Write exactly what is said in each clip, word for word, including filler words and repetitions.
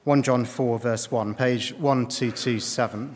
First John four, verse one, page twelve twenty-seven.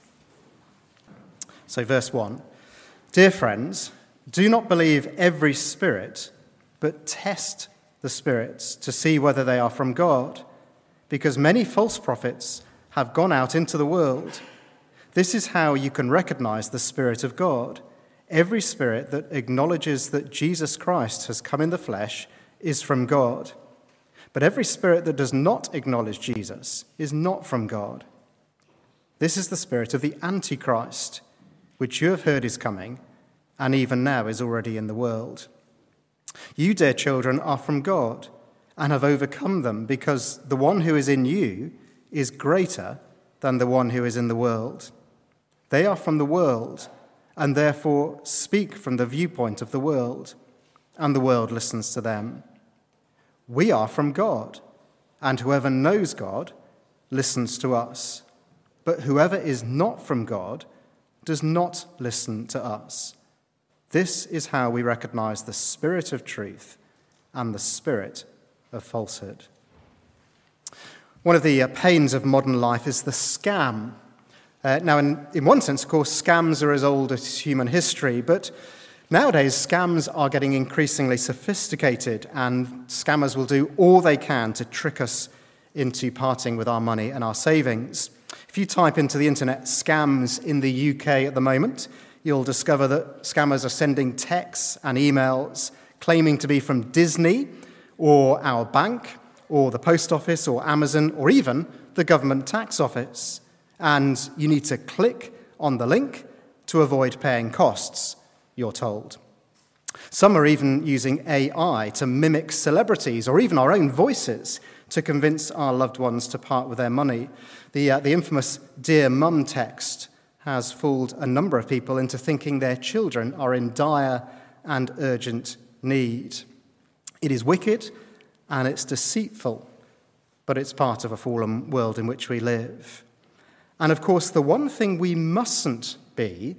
So verse one, "Dear friends, do not believe every spirit, but test the spirits to see whether they are from God, because many false prophets have gone out into the world. This is how you can recognize the Spirit of God. Every spirit that acknowledges that Jesus Christ has come in the flesh is from God. But every spirit that does not acknowledge Jesus is not from God. This is the spirit of the Antichrist, which you have heard is coming, and even now is already in the world. You, dear children, are from God and have overcome them, because the one who is in you is greater than the one who is in the world. They are from the world, and therefore speak from the viewpoint of the world, and the world listens to them. We are from God, and whoever knows God listens to us. But whoever is not from God does not listen to us. This is how we recognize the spirit of truth and the spirit of falsehood." One of the uh, pains of modern life is the scam. Uh, now, in, in one sense, of course, scams are as old as human history, but nowadays scams are getting increasingly sophisticated, and scammers will do all they can to trick us into parting with our money and our savings. If you type into the internet "scams" in the U K at the moment, you'll discover that scammers are sending texts and emails claiming to be from Disney or our bank or the post office or Amazon or even the government tax office. And you need to click on the link to avoid paying costs, you're told. Some are even using A I to mimic celebrities or even our own voices to convince our loved ones to part with their money. The, uh, the infamous "Dear Mum" text has fooled a number of people into thinking their children are in dire and urgent need. It is wicked and it's deceitful, but it's part of a fallen world in which we live. And of course, the one thing we mustn't be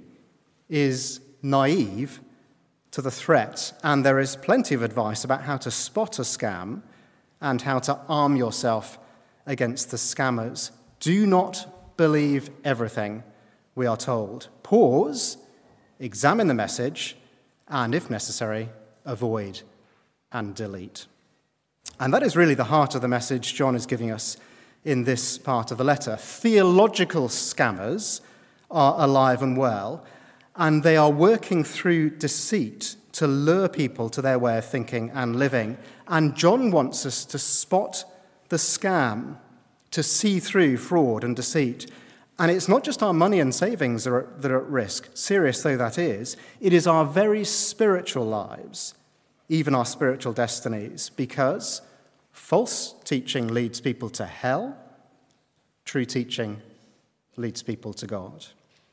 is naive to the threat, and there is plenty of advice about how to spot a scam and how to arm yourself against the scammers. Do not believe everything, we are told. Pause, examine the message, and if necessary, avoid and delete. And that is really the heart of the message John is giving us in this part of the letter. Theological scammers are alive and well, and they are working through deceit to lure people to their way of thinking and living. And John wants us to spot the scam, to see through fraud and deceit. And it's not just our money and savings that are, that are at risk, serious though that is. It is our very spiritual lives, even our spiritual destinies, because false teaching leads people to hell, true teaching leads people to God.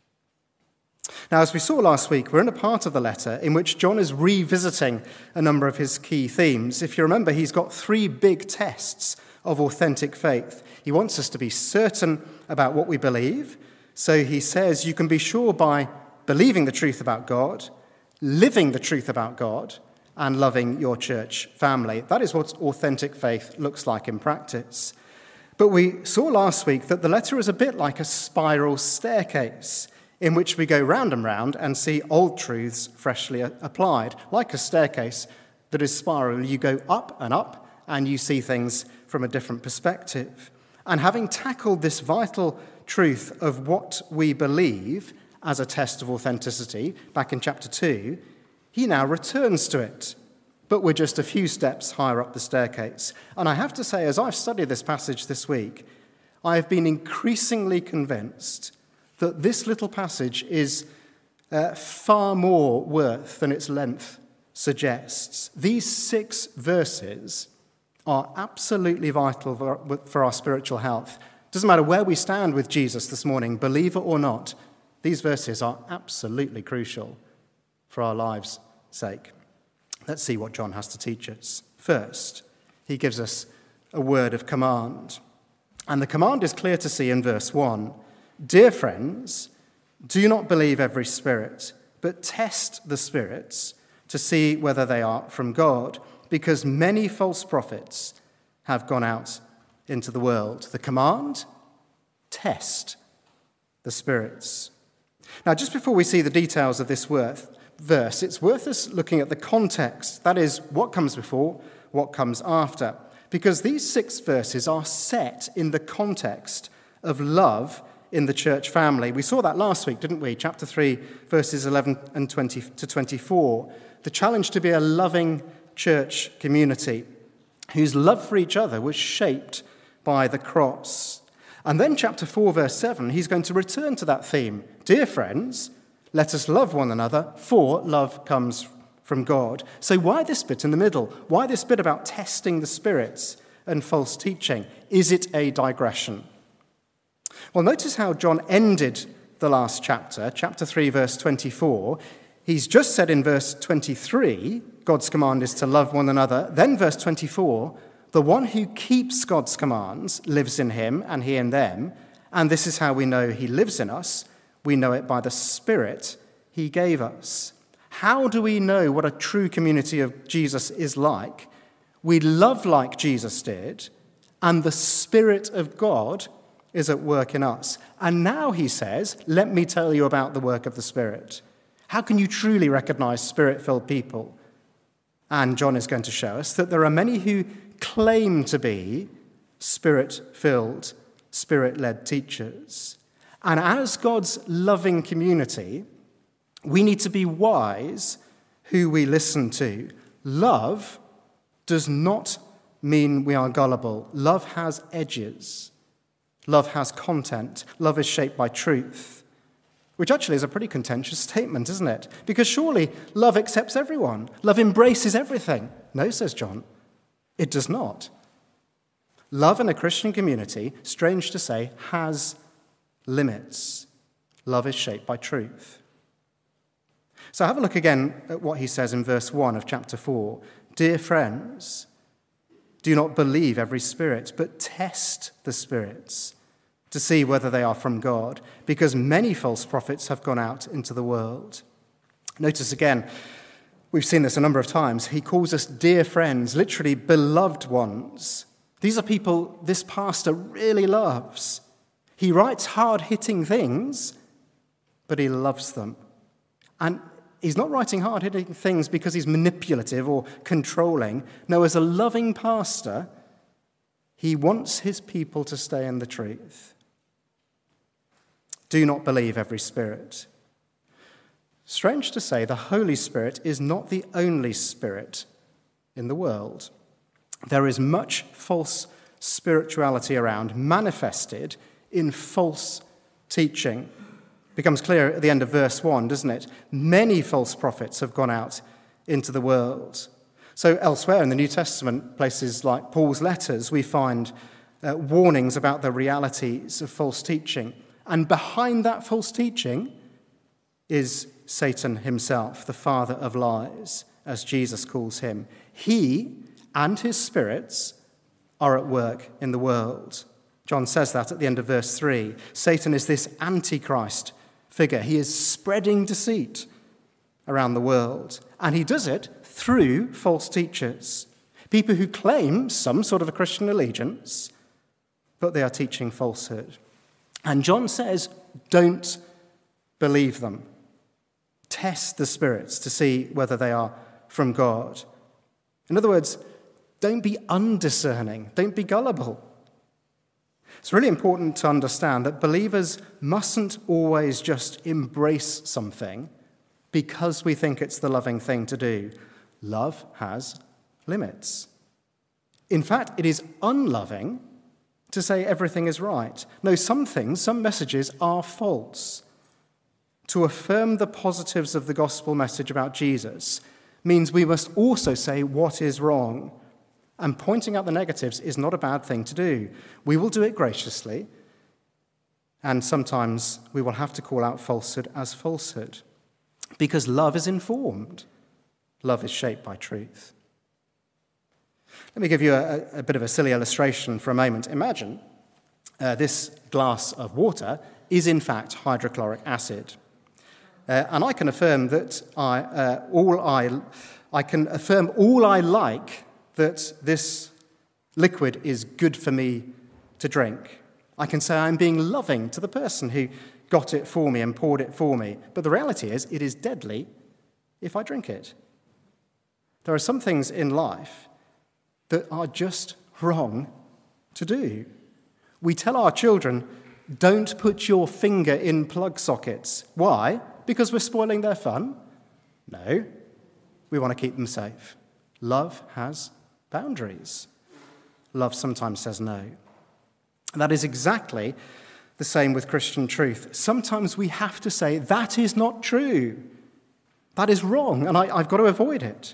Now, as we saw last week, we're in a part of the letter in which John is revisiting a number of his key themes. If you remember, he's got three big tests of authentic faith. He wants us to be certain about what we believe. So he says you can be sure by believing the truth about God, living the truth about God, and loving your church family. That is what authentic faith looks like in practice. But we saw last week that the letter is a bit like a spiral staircase in which we go round and round and see old truths freshly applied. Like a staircase that is spiral, you go up and up and you see things from a different perspective. And having tackled this vital truth of what we believe as a test of authenticity back in chapter two, he now returns to it. But we're just a few steps higher up the staircase. And I have to say, as I've studied this passage this week, I have been increasingly convinced that this little passage is uh, far more worth than its length suggests. These six verses are absolutely vital for, for our spiritual health. Doesn't matter where we stand with Jesus this morning, believer or not, these verses are absolutely crucial for our lives' sake. Let's see what John has to teach us. First, he gives us a word of command. And the command is clear to see in verse one. Dear friends, do not believe every spirit, but test the spirits to see whether they are from God, because many false prophets have gone out into the world. The command? Test the spirits. Now, just before we see the details of this verse, it's worth us looking at the context. That is, what comes before, what comes after. Because these six verses are set in the context of love in the church family. We saw that last week, didn't we? Chapter three, verses eleven and twenty to twenty-four. The challenge to be a loving church community whose love for each other was shaped by the cross. And then chapter four, verse seven, he's going to return to that theme. Dear friends, let us love one another, for love comes from God. So why this bit in the middle? Why this bit about testing the spirits and false teaching? Is it a digression? Well, notice how John ended the last chapter, chapter three, verse twenty-four. He's just said in verse twenty-three, God's command is to love one another. Then verse twenty-four, the one who keeps God's commands lives in him and he in them. And this is how we know he lives in us. We know it by the Spirit he gave us. How do we know what a true community of Jesus is like? We love like Jesus did, and the Spirit of God is at work in us. And now he says, let me tell you about the work of the Spirit. How can you truly recognize Spirit-filled people? And John is going to show us that there are many who claim to be Spirit-filled, Spirit-led teachers. And as God's loving community, we need to be wise who we listen to. Love does not mean we are gullible. Love has edges. Love has content. Love is shaped by truth, which actually is a pretty contentious statement, isn't it? Because surely love accepts everyone. Love embraces everything. No, says John, it does not. Love in a Christian community, strange to say, has limits. Love is shaped by truth. So have a look again at what he says in verse one of chapter four. Dear friends, do not believe every spirit, but test the spirits to see whether they are from God, because many false prophets have gone out into the world. Notice again, we've seen this a number of times. He calls us dear friends, literally beloved ones. These are people this pastor really loves. He writes hard-hitting things, but he loves them. And he's not writing hard-hitting things because he's manipulative or controlling. No, as a loving pastor, he wants his people to stay in the truth. Do not believe every spirit. Strange to say, the Holy Spirit is not the only spirit in the world. There is much false spirituality around, manifested in false teaching. Becomes clear at the end of verse one, doesn't it? Many false prophets have gone out into the world. So elsewhere in the New Testament, places like Paul's letters, we find uh, warnings about the realities of false teaching. And behind that false teaching is Satan himself, the father of lies, as Jesus calls him. He and his spirits are at work in the world. John says that at the end of verse three. Satan is this antichrist figure. He is spreading deceit around the world, and he does it through false teachers, people who claim some sort of a Christian allegiance, but they are teaching falsehood. And John says, don't believe them. Test the spirits to see whether they are from God. In other words, don't be undiscerning. Don't be gullible. It's really important to understand that believers mustn't always just embrace something because we think it's the loving thing to do. Love has limits. In fact, it is unloving to say everything is right. No, some things, some messages are false. To affirm the positives of the gospel message about Jesus means we must also say what is wrong. And pointing out the negatives is not a bad thing to do. We will do it graciously, and sometimes we will have to call out falsehood as falsehood, because love is informed. Love is shaped by truth. Let me give you a, a bit of a silly illustration for a moment. Imagine uh, this glass of water is in fact hydrochloric acid. Uh, and I can affirm that I, uh, all I, I can affirm all I like that this liquid is good for me to drink. I can say I'm being loving to the person who got it for me and poured it for me. But the reality is, it is deadly if I drink it. There are some things in life that are just wrong to do. We tell our children, don't put your finger in plug sockets. Why? Because we're spoiling their fun? No. We want to keep them safe. Love has boundaries. Love sometimes says no. And that is exactly the same with Christian truth. Sometimes we have to say, that is not true. That is wrong, and I, I've got to avoid it.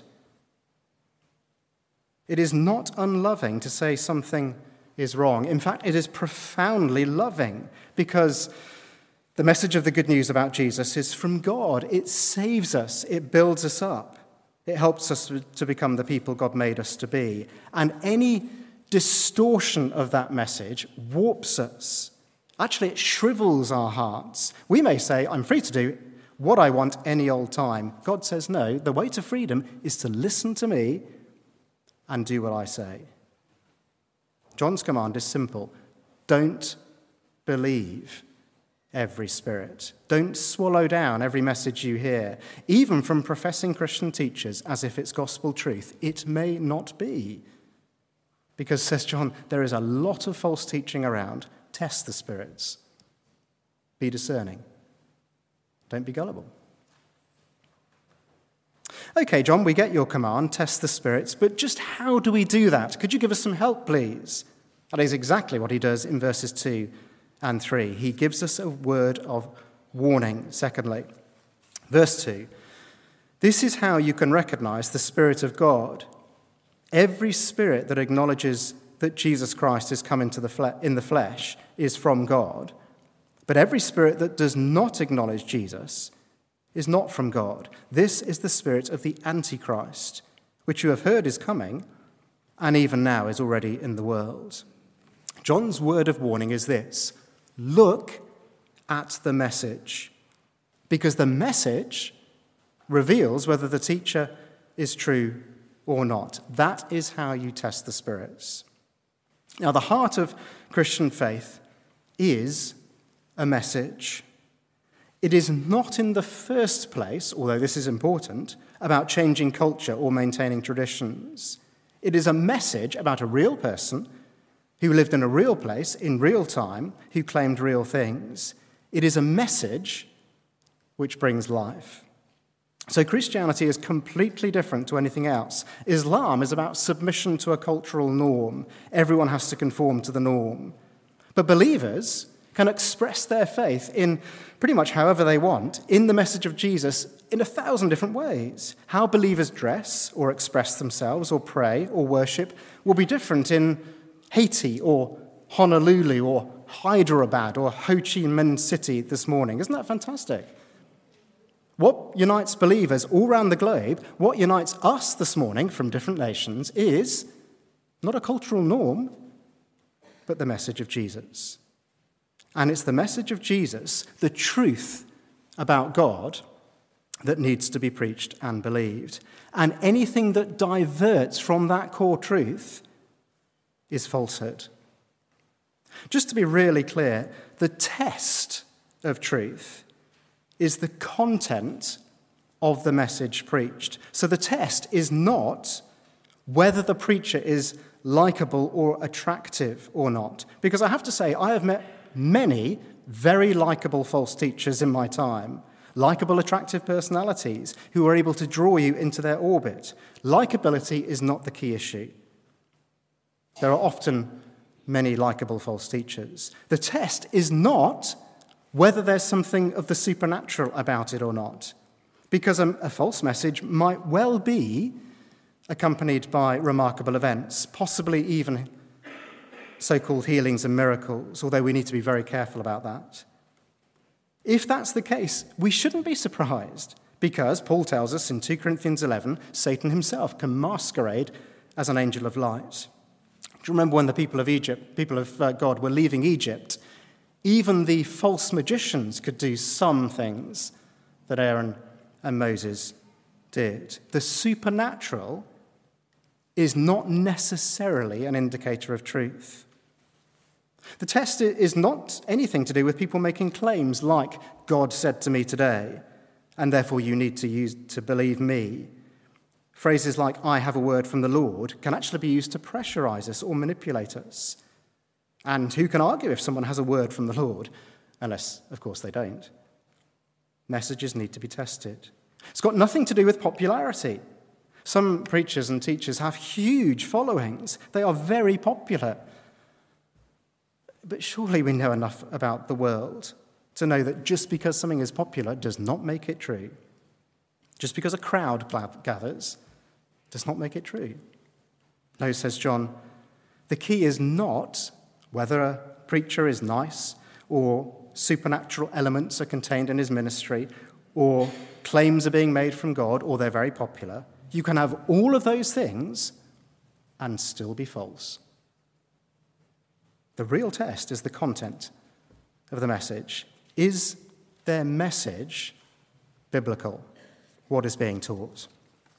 It is not unloving to say something is wrong. In fact, it is profoundly loving, because the message of the good news about Jesus is from God. It saves us. It builds us up. It helps us to become the people God made us to be. And any distortion of that message warps us. Actually, it shrivels our hearts. We may say, I'm free to do what I want any old time. God says, no, the way to freedom is to listen to me and do what I say. John's command is simple. Don't believe every spirit. Don't swallow down every message you hear, even from professing Christian teachers, as if it's gospel truth. It may not be. Because, says John, there is a lot of false teaching around. Test the spirits. Be discerning. Don't be gullible. Okay, John, we get your command, test the spirits, but just how do we do that? Could you give us some help, please? That is exactly what he does in verses two and three. He gives us a word of warning, secondly. Verse two, this is how you can recognize the Spirit of God. Every spirit that acknowledges that Jesus Christ is come into the fle- in the flesh is from God, but every spirit that does not acknowledge Jesus is not from God. This is the spirit of the Antichrist, which you have heard is coming, and even now is already in the world. John's word of warning is this: look at the message, because the message reveals whether the teacher is true or not. That is how you test the spirits. Now, the heart of Christian faith is a message. It is not in the first place, although this is important, about changing culture or maintaining traditions. It is a message about a real person who lived in a real place, in real time, who claimed real things. It is a message which brings life. So Christianity is completely different to anything else. Islam is about submission to a cultural norm. Everyone has to conform to the norm. But believers can express their faith in pretty much however they want in the message of Jesus in a thousand different ways. How believers dress or express themselves or pray or worship will be different in Haiti or Honolulu or Hyderabad or Ho Chi Minh City this morning. Isn't that fantastic? What unites believers all around the globe, what unites us this morning from different nations, is not a cultural norm, but the message of Jesus. And it's the message of Jesus, the truth about God, that needs to be preached and believed. And anything that diverts from that core truth is falsehood. Just to be really clear, the test of truth is the content of the message preached. So the test is not whether the preacher is likable or attractive or not. Because I have to say, I have met many very likable false teachers in my time. Likable, attractive personalities who are able to draw you into their orbit. Likability is not the key issue. There are often many likable false teachers. The test is not whether there's something of the supernatural about it or not, because a, a false message might well be accompanied by remarkable events, possibly even so-called healings and miracles, although we need to be very careful about that. If that's the case, we shouldn't be surprised, because Paul tells us in two Corinthians eleven, Satan himself can masquerade as an angel of light. Do you remember when the people of Egypt, people of uh, God, were leaving Egypt? Even the false magicians could do some things that Aaron and Moses did. The supernatural is not necessarily an indicator of truth. The test is not anything to do with people making claims like, God said to me today, and therefore you need to use to believe me. Phrases like, I have a word from the Lord, can actually be used to pressurize us or manipulate us. And who can argue if someone has a word from the Lord? Unless, of course, they don't. Messages need to be tested. It's got nothing to do with popularity. Some preachers and teachers have huge followings. They are very popular. But surely we know enough about the world to know that just because something is popular does not make it true. Just because a crowd gathers does not make it true. No, says John, the key is not whether a preacher is nice or supernatural elements are contained in his ministry or claims are being made from God or they're very popular. You can have all of those things and still be false. The real test is the content of the message. Is their message biblical? What is being taught?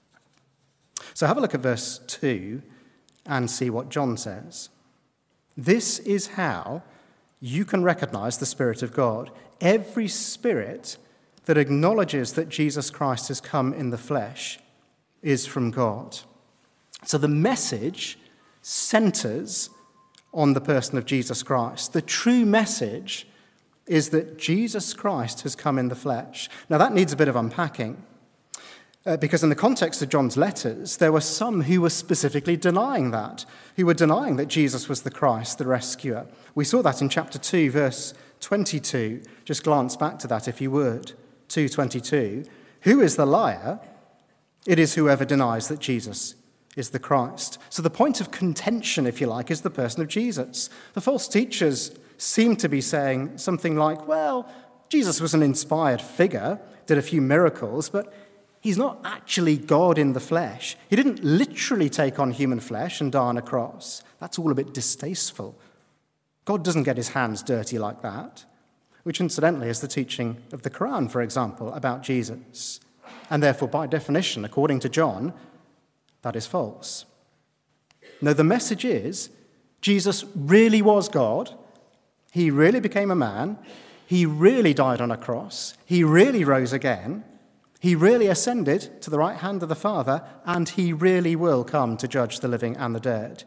So have a look at verse two and see what John says. This is how you can recognize the Spirit of God. Every spirit that acknowledges that Jesus Christ has come in the flesh is from God. So the message centers on the person of Jesus Christ. The true message is that Jesus Christ has come in the flesh. Now that needs a bit of unpacking. Uh, because in the context of John's letters, there were some who were specifically denying that, who were denying that Jesus was the Christ, the rescuer. We saw that in chapter two, verse twenty-two. Just glance back to that if you would. two twenty-two. Who is the liar? It is whoever denies that Jesus is the Christ. So the point of contention, if you like, is the person of Jesus. The false teachers seem to be saying something like, well, Jesus was an inspired figure, did a few miracles, but he's not actually God in the flesh. He didn't literally take on human flesh and die on a cross. That's all a bit distasteful. God doesn't get his hands dirty like that, which incidentally is the teaching of the Quran, for example, about Jesus. And therefore, by definition, according to John, that is false. No, the message is Jesus really was God. He really became a man. He really died on a cross. He really rose again. He really ascended to the right hand of the Father, and he really will come to judge the living and the dead.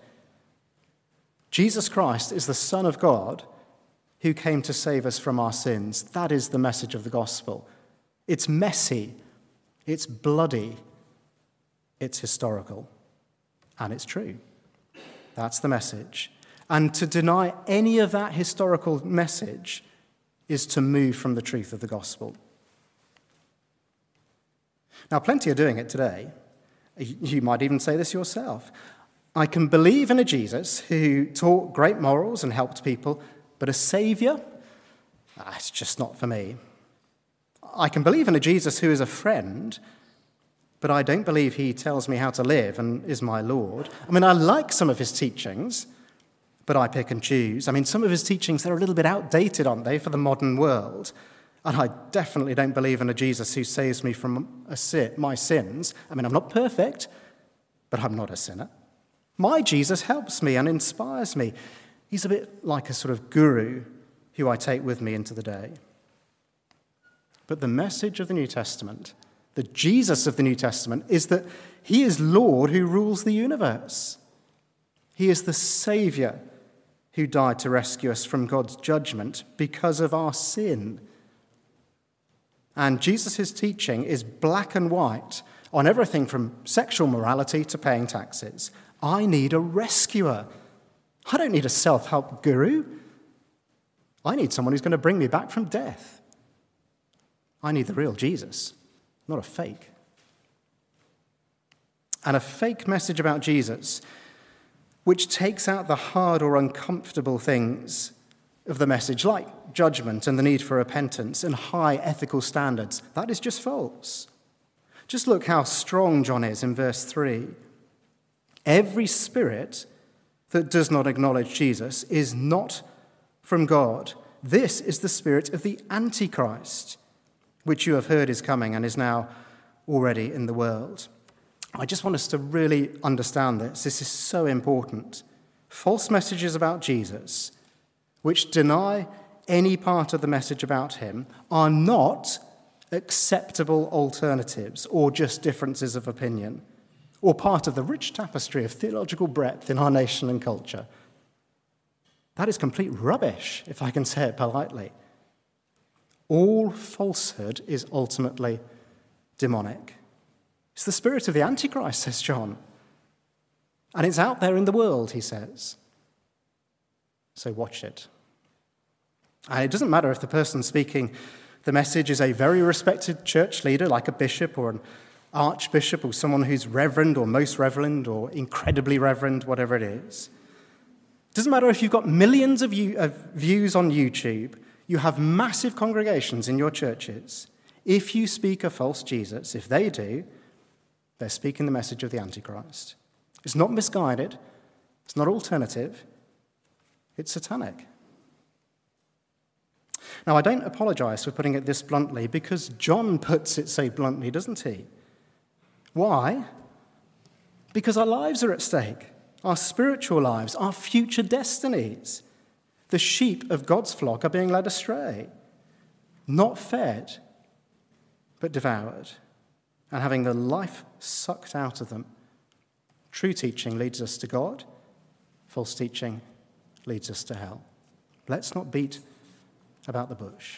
Jesus Christ is the Son of God who came to save us from our sins. That is the message of the gospel. It's messy, it's bloody, it's historical, and it's true. That's the message. And to deny any of that historical message is to move from the truth of the gospel. Now, plenty are doing it today. You might even say this yourself. I can believe in a Jesus who taught great morals and helped people, but a saviour? Ah, it's just not for me. I can believe in a Jesus who is a friend, but I don't believe he tells me how to live and is my Lord. I mean, I like some of his teachings, but I pick and choose. I mean, some of his teachings, they're a little bit outdated, aren't they, for the modern world? And I definitely don't believe in a Jesus who saves me from a sin, my sins. I mean, I'm not perfect, but I'm not a sinner. My Jesus helps me and inspires me. He's a bit like a sort of guru who I take with me into the day. But the message of the New Testament, the Jesus of the New Testament, is that he is Lord who rules the universe. He is the Saviour who died to rescue us from God's judgment because of our sin. And Jesus' teaching is black and white on everything from sexual morality to paying taxes. I need a rescuer. I don't need a self-help guru. I need someone who's going to bring me back from death. I need the real Jesus, not a fake. And a fake message about Jesus, which takes out the hard or uncomfortable things of the message, like judgment and the need for repentance and high ethical standards, that is just false. Just look how strong John is in verse three. Every spirit that does not acknowledge Jesus is not from God. This is the spirit of the Antichrist, which you have heard is coming and is now already in the world. I just want us to really understand this. This is so important. False messages about Jesus which deny any part of the message about him are not acceptable alternatives or just differences of opinion or part of the rich tapestry of theological breadth in our nation and culture. That is complete rubbish, if I can say it politely. All falsehood is ultimately demonic. It's the spirit of the Antichrist, says John. And it's out there in the world, he says. So watch it. And it doesn't matter if the person speaking the message is a very respected church leader, like a bishop or an archbishop or someone who's reverend or most reverend or incredibly reverend, whatever it is. It doesn't matter if you've got millions of, you, of views on YouTube, you have massive congregations in your churches. If you speak a false Jesus, if they do, they're speaking the message of the Antichrist. It's not misguided. It's not alternative. It's satanic. Now, I don't apologize for putting it this bluntly because John puts it so bluntly, doesn't he? Why? Because our lives are at stake, our spiritual lives, our future destinies. The sheep of God's flock are being led astray, not fed, but devoured, and having the life sucked out of them. True teaching leads us to God. False teaching leads us to hell. Let's not beat about the bush.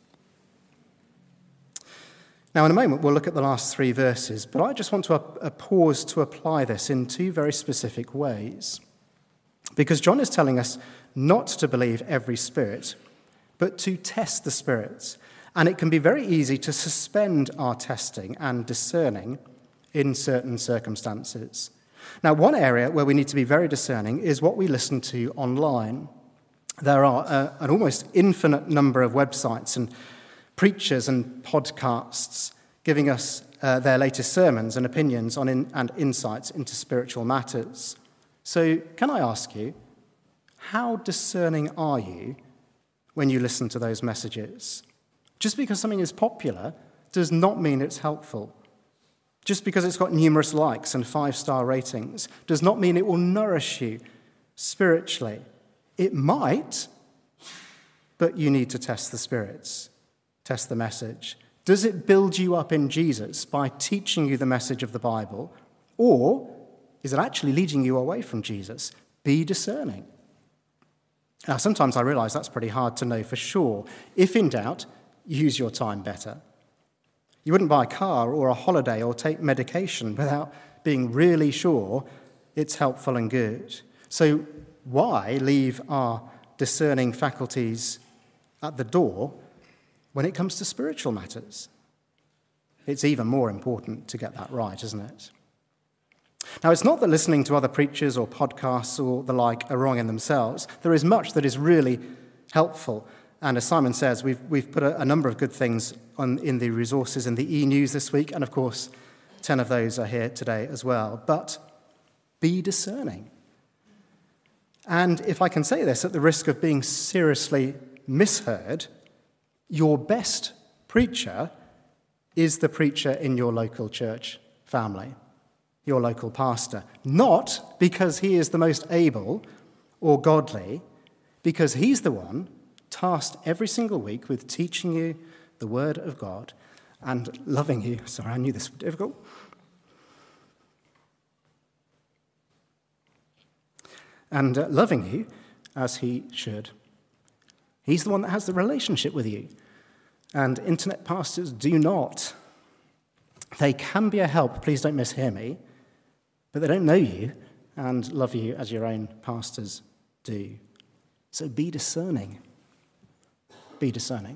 Now, in a moment, we'll look at the last three verses, but I just want to uh, pause to apply this in two very specific ways. Because John is telling us not to believe every spirit, but to test the spirits. And it can be very easy to suspend our testing and discerning in certain circumstances. Now, one area where we need to be very discerning is what we listen to online. There are uh, an almost infinite number of websites and preachers and podcasts giving us uh, their latest sermons and opinions on in, and insights into spiritual matters. So can I ask you, how discerning are you when you listen to those messages? Just because something is popular does not mean it's helpful. Just because it's got numerous likes and five-star ratings does not mean it will nourish you spiritually. It might, but you need to test the spirits, test the message. Does it build you up in Jesus by teaching you the message of the Bible, or is it actually leading you away from Jesus? Be discerning. Now, sometimes I realize that's pretty hard to know for sure. If in doubt, use your time better. You wouldn't buy a car or a holiday or take medication without being really sure it's helpful and good. So why leave our discerning faculties at the door when it comes to spiritual matters? It's even more important to get that right, isn't it? Now, it's not that listening to other preachers or podcasts or the like are wrong in themselves. There is much that is really helpful. And as Simon says, we've, we've put a, a number of good things on, in the resources in the e-news this week. And of course, ten of those are here today as well. But be discerning. And if I can say this at the risk of being seriously misheard, your best preacher is the preacher in your local church family, your local pastor. Not because he is the most able or godly, because he's the one tasked every single week with teaching you the word of God and loving you. Sorry, I knew this would be difficult. And uh, loving you as he should. He's the one that has the relationship with you. And internet pastors do not. They can be a help, please don't mishear me, but they don't know you and love you as your own pastors do. So be discerning. Be discerning.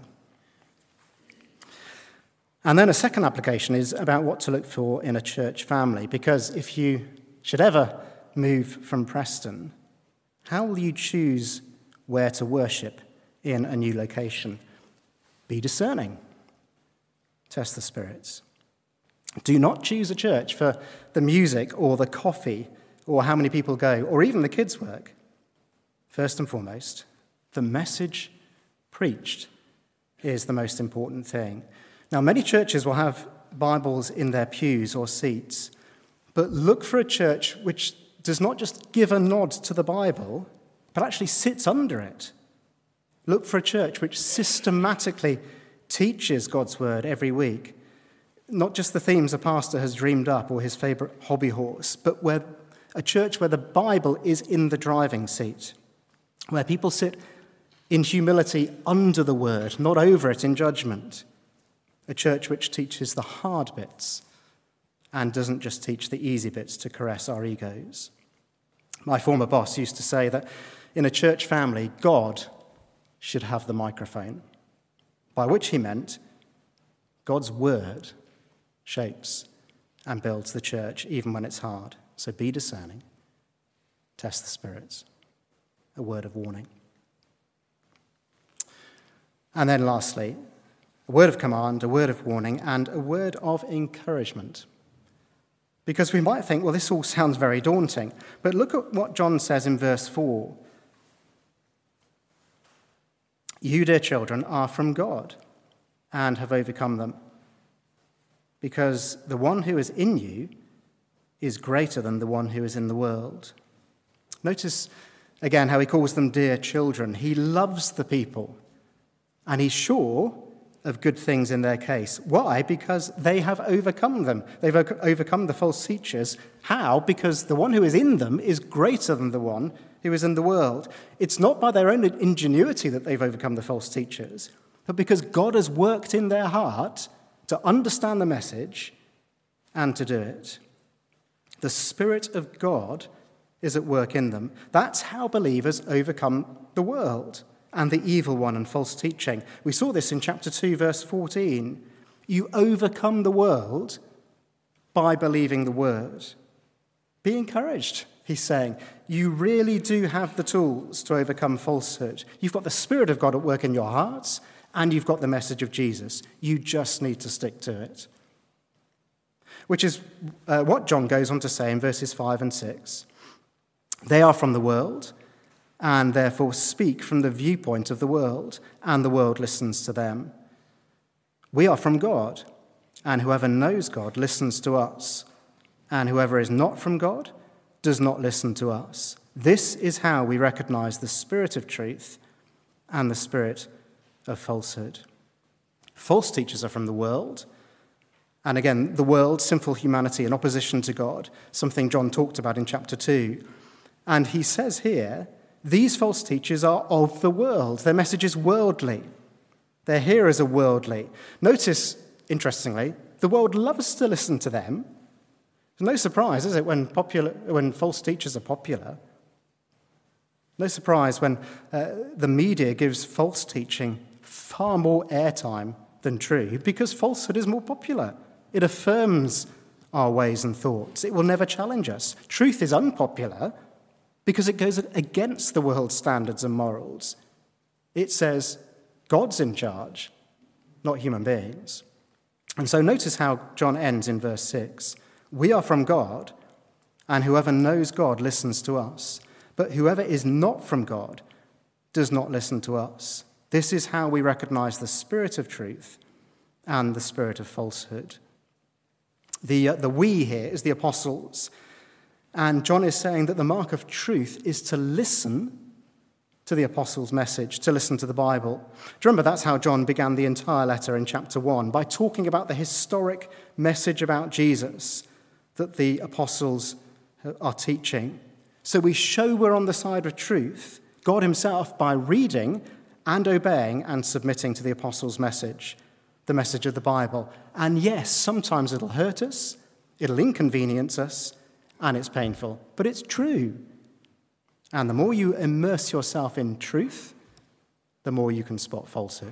And then a second application is about what to look for in a church family, because if you should ever move from Preston, how will you choose where to worship in a new location? Be discerning. Test the spirits. Do not choose a church for the music or the coffee or how many people go or even the kids' work. First and foremost, the message preached is the most important thing. Now, many churches will have Bibles in their pews or seats, but look for a church which does not just give a nod to the Bible, but actually sits under it Look for a church which systematically teaches God's word every week. Not just the themes a pastor has dreamed up or his favourite hobby horse, but where a church where the Bible is in the driving seat, where people sit in humility under the word, not over it in judgment. A church which teaches the hard bits and doesn't just teach the easy bits to caress our egos. My former boss used to say that in a church family, God should have the microphone, by which he meant God's word shapes and builds the church even when it's hard. So be discerning, test the spirits. A word of warning. And then lastly, a word of command, a word of warning, and a word of encouragement. Because we might think, well, this all sounds very daunting, but look at what John says in verse four. You, dear children, are from God and have overcome them, because the one who is in you is greater than the one who is in the world. Notice again how he calls them dear children. He loves the people, and he's sure of good things in their case. Why? Because they have overcome them. They've overcome the false teachers. How? Because the one who is in them is greater than the one who is in the world. It's not by their own ingenuity that they've overcome the false teachers, but because God has worked in their heart to understand the message and to do it. The Spirit of God is at work in them. That's how believers overcome the world and the evil one and false teaching. We saw this in chapter two, verse fourteen. You overcome the world by believing the word. Be encouraged, he's saying. You really do have the tools to overcome falsehood. You've got the Spirit of God at work in your hearts, and you've got the message of Jesus. You just need to stick to it. Which is uh, what John goes on to say in verses five and six. They are from the world, and therefore speak from the viewpoint of the world, and the world listens to them. We are from God, and whoever knows God listens to us, and whoever is not from God does not listen to us. This is how we recognize the spirit of truth and the spirit of falsehood. False teachers are from the world, and again, the world, sinful humanity in opposition to God, something John talked about in chapter two. And he says here, these false teachers are of the world. Their message is worldly. Their hearers are worldly. Notice, interestingly, the world loves to listen to them. There's no surprise, is it, when popular, when false teachers are popular? No surprise when uh, the media gives false teaching far more airtime than true, because falsehood is more popular. It affirms our ways and thoughts. It will never challenge us. Truth is unpopular because it goes against the world's standards and morals. It says God's in charge, not human beings. And so notice how John ends in verse six. We are from God, and whoever knows God listens to us. But whoever is not from God does not listen to us. This is how we recognize the spirit of truth and the spirit of falsehood. The, uh, the we here is the apostles. And John is saying that the mark of truth is to listen to the apostles' message, to listen to the Bible. Do you remember that's how John began the entire letter in chapter one, by talking about the historic message about Jesus that the apostles are teaching. So we show we're on the side of truth, God himself, by reading and obeying and submitting to the apostles' message, the message of the Bible. And yes, sometimes it'll hurt us, it'll inconvenience us, and it's painful, but it's true. And the more you immerse yourself in truth, the more you can spot falsehood.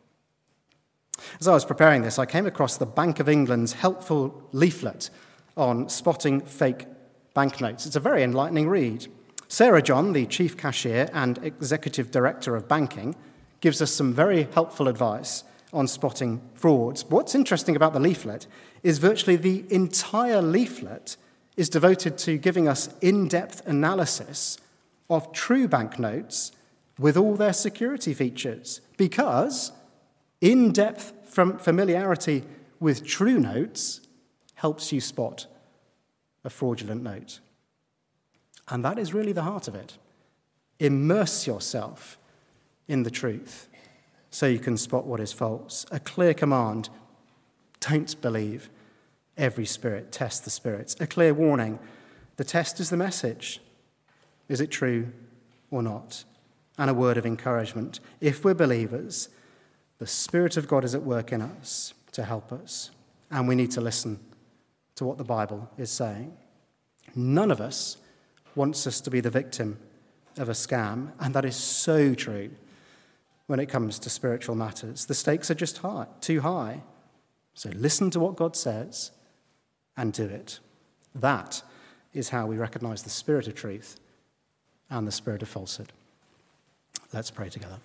As I was preparing this, I came across the Bank of England's helpful leaflet on spotting fake banknotes. It's a very enlightening read. Sarah John, the chief cashier and executive director of banking, gives us some very helpful advice on spotting frauds. What's interesting about the leaflet is virtually the entire leaflet is devoted to giving us in-depth analysis of true banknotes with all their security features, because in-depth familiarity with true notes helps you spot a fraudulent note. And that is really the heart of it. Immerse yourself in the truth so you can spot what is false. A clear command, don't believe every spirit, test the spirits. A clear warning, the test is the message. Is it true or not? And a word of encouragement. If we're believers, the Spirit of God is at work in us to help us, and we need to listen to what the Bible is saying. None of us wants us to be the victim of a scam, and that is so true when it comes to spiritual matters. The stakes are just high, too high. So listen to what God says and do it. That is how we recognize the spirit of truth and the spirit of falsehood. Let's pray together.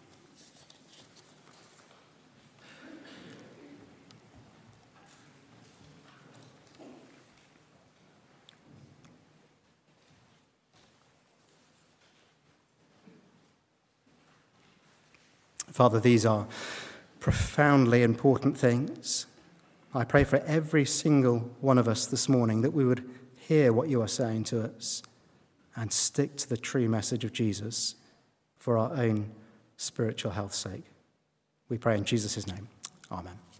Father, these are profoundly important things. I pray for every single one of us this morning that we would hear what you are saying to us and stick to the true message of Jesus for our own spiritual health's sake. We pray in Jesus' name. Amen.